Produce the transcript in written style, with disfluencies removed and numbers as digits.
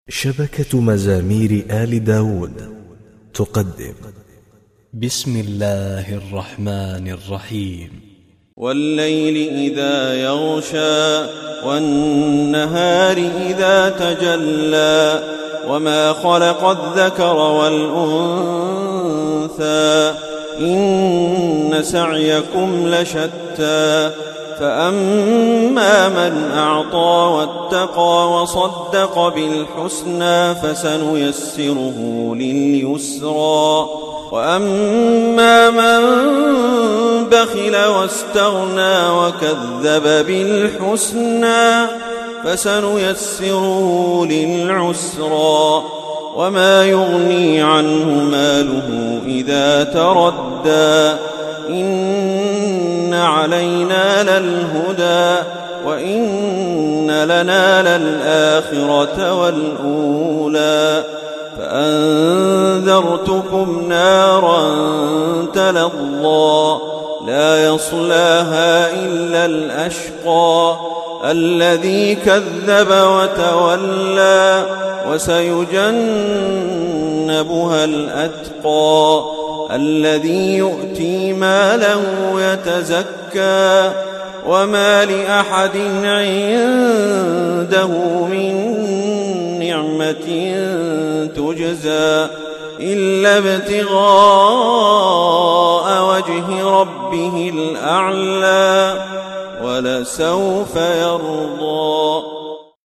شبكة مزامير آل داود تقدم بسم الله الرحمن الرحيم. والليل إذا يغشى والنهار إذا تجلى وما خلق الذكر والأنثى إن سعيكم لشتى فأما من أعطى واتقى وصدق بالحسنى فسنيسره لليسرى وأما من بخل واستغنى وكذب بالحسنى فسنيسره للعسرى وما يغني عنه ماله إذا تردى إن علينا للهدى وإن لنا للآخرة والأولى فأنذرتكم نارا تلظى لا يصلاها إلا الأشقى الذي كذب وتولى وسيجنبها الأتقى الذي يؤتي ماله يتزكى وما لأحد عنده من نعمة تجزى إلا ابتغاء وجه ربه الأعلى ولسوف يرضى.